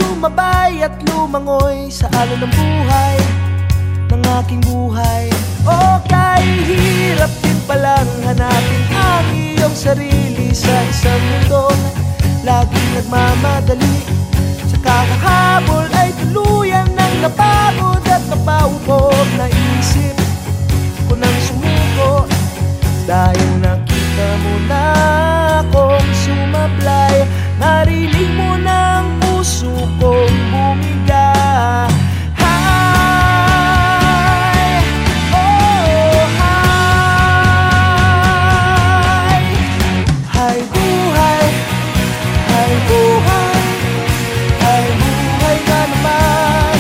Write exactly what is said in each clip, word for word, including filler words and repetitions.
sumabay at lumangoy sa alon ng buhay, ng aking buhay. O kahit hirap din palang hanapin ang iyong sarili sa isang mundong laging nagmamadali. Sa kakahabol ay tuluyan ng napagod at napaubog na isip ko nang sumuko. Dahil nakita mo na akong sumablay, narinig mo ng puso kong bumiga. Hi, oh hi, hi buhay, hi buhay, hi buhay na naman.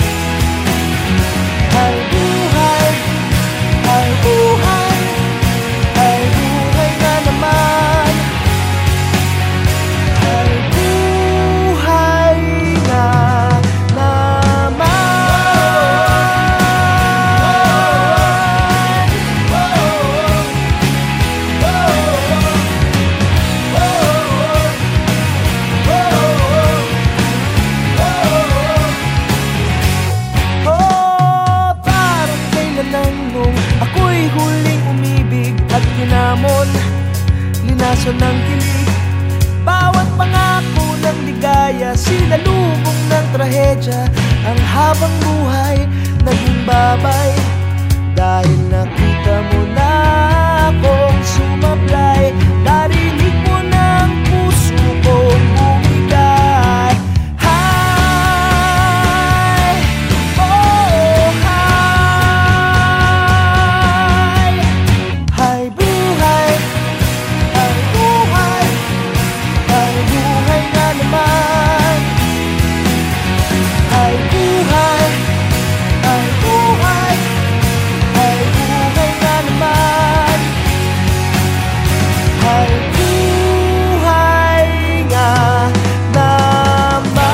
Hi buhay, hi buhay, hi buhay na naman. Hi buhay na naman. Oh, parang kailan lang nung ako'y huling umibig at kinamon, linason ng kilig. Bawat pangako ng ligaya, sinalubong ng trahedya. Ang habang buhay naging babay, dahil nakita mo na akong sumablay. Narinig mo ng puso kong bumigay. Hi, oh hi, hi buhay, hi buhay, hi buhay na naman. Hi buhay, hi buhay, hi buhay na naman. Hi buhay nga naman.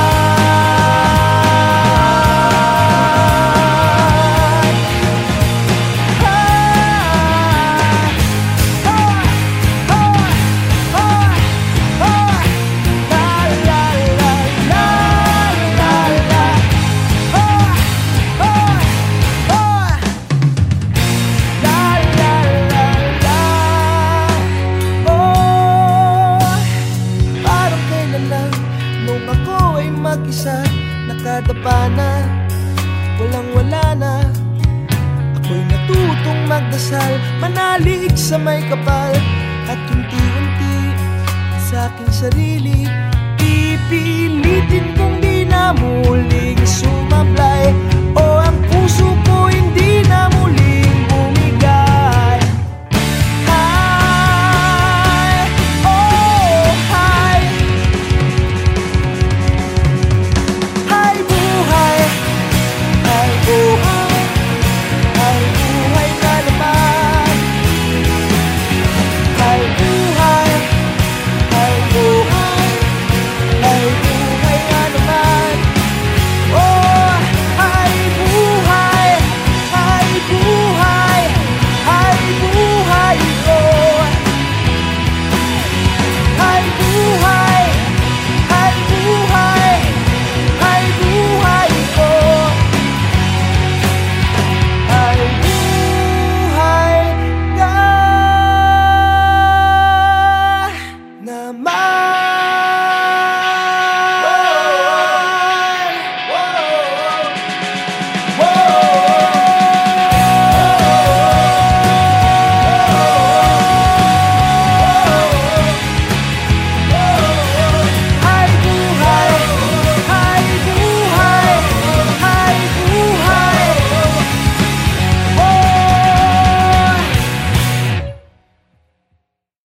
Nung ako ay mag-isa, nakadapa na, walang-wala na. Ako'y natutong magdasal, manalig sa may kapal, at unti-unti sa aking sarili pipilitin kong